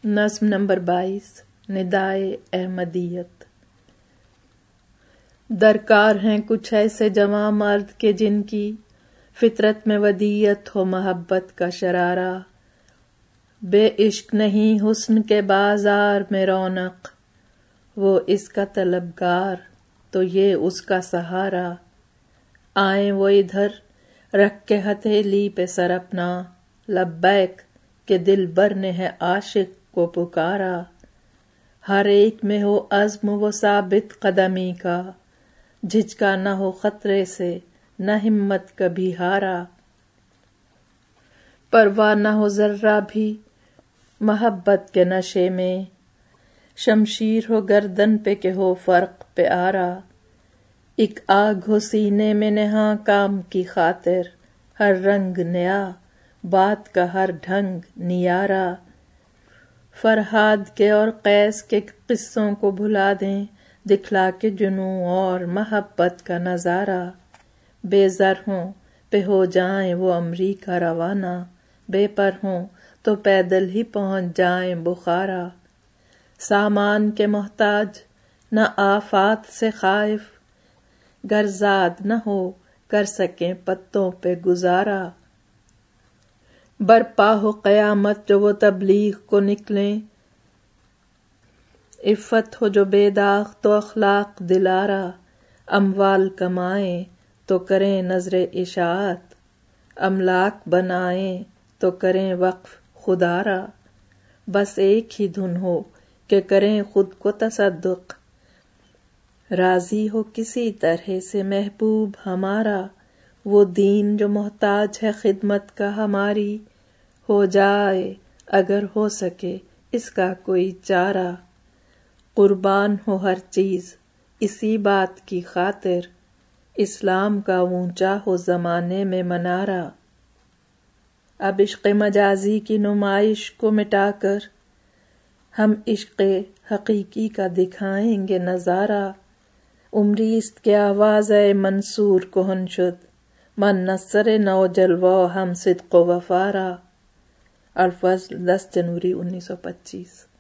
نظم نمبر 22 ندائے احمدیت۔ درکار ہیں کچھ ایسے جواں مرد کے جن کی فطرت میں ودیت ہو محبت کا شرارہ، بے عشق نہیں حسن کے بازار میں رونق، وہ اس کا طلبگار تو یہ اس کا سہارا، آئیں وہ ادھر رکھ کے ہتھیلی پہ سر اپنا، لبیک کہ دل بر نے ہے عاشق کو پکارا، ہر ایک میں ہو عزم وہ ثابت قدمی کا، جھجکا نہ ہو خطرے سے نہ ہمت کبھی ہارا، پرواہ نہ ہو ذرہ بھی محبت کے نشے میں، شمشیر ہو گردن پہ کہ ہو فرق پہ آرا، ایک آگ ہو سینے میں نہاں کام کی خاطر، ہر رنگ نیا بات کا ہر ڈھنگ نیارا، فرہاد کے اور قیس کے قصوں کو بھلا دیں دکھلا کے جنوں اور محبت کا نظارہ، بے زر ہوں پہ ہو جائیں وہ امریکہ روانہ، بے پر ہوں تو پیدل ہی پہنچ جائیں بخارا، سامان کے محتاج نہ آفات سے خائف، گرزاد نہ ہو کر سکیں پتوں پہ گزارا، برپا ہو قیامت جو وہ تبلیغ کو نکلیں، عفت ہو جو بے داغ تو اخلاق دلارا، اموال کمائیں تو کریں نذر اشاعت، املاک بنائیں تو کریں وقف خدارا، بس ایک ہی دھن ہو کہ کریں خود کو تصدق، راضی ہو کسی طرح سے محبوب ہمارا، وہ دین جو محتاج ہے خدمت کا ہماری، ہو جائے اگر ہو سکے اس کا کوئی چارہ، قربان ہو ہر چیز اسی بات کی خاطر، اسلام کا اونچا ہو زمانے میں منارہ، اب عشق مجازی کی نمائش کو مٹا کر ہم عشق حقیقی کا دکھائیں گے نظارہ، عمری است کے آواز منصور کہن شد، من نصر نو جلوہ ہم صدق و وفارہ۔ الفضل 10 جنوری 1925۔